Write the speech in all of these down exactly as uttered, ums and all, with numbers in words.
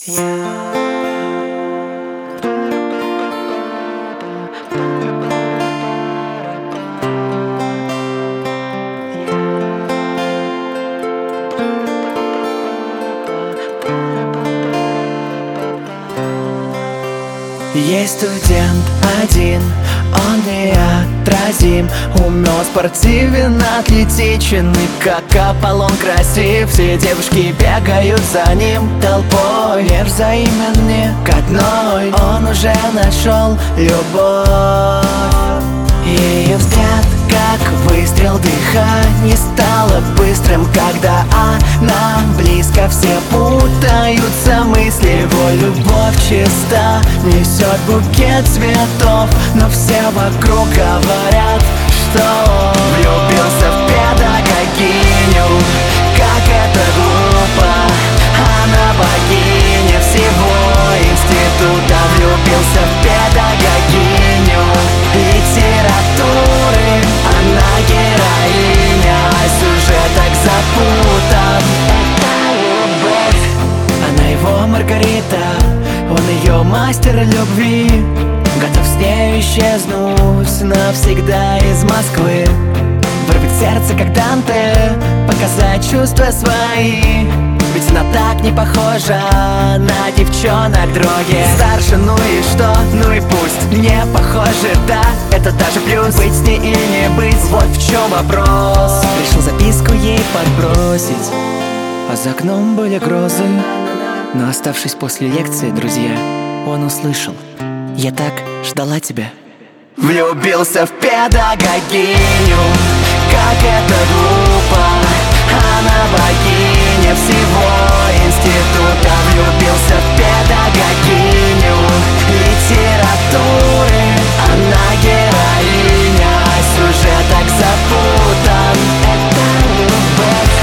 Есть студент один, он неотразим, умен, спортивен, атлетичен, и как Аполлон красив. Все девушки бегают за ним толпой, мир взаимен мне к одной. Он уже нашел любовь. Ее взгляд, как выстрел, дыхание стало быстрым, когда она близко. Все путаются мысли, его любовь чиста, несет букет цветов, но все вокруг говорят, что он влюбился в педагогиню. Как это глупо, она богиня всего института. Влюбился в педагогиню литературы, она героиня, а сюжет так запутан. Это любовь. Она его Маргарита, он ее мастер любви, готов с нею исчезнуть навсегда из Москвы. Вырвать сердце, как Данте, показать чувства свои, ведь она так не похожа на девчонок других. Старше, ну и что, ну и пусть не похоже, да, это даже плюс. Быть с ней или не быть, вот в чем вопрос. Решил записку ей подбросить, а за окном были грозы. Но оставшись после лекции, друзья, он услышал: я так ждала тебя. Влюбился в педагогиню, как это глупо, она богиня всего института. Влюбился в педагогиню литературы, она героиня, а сюжет так запутан. Это любовь.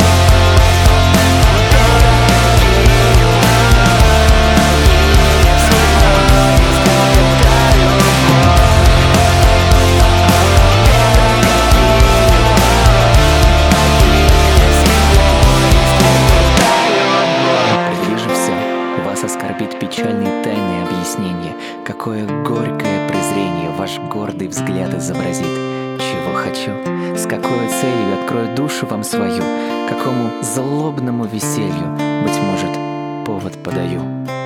Оскорбить печальные тайные объяснения, какое горькое презрение ваш гордый взгляд изобразит. Чего хочу, с какой целью открою душу вам свою, какому злобному веселью, быть может, повод подаю.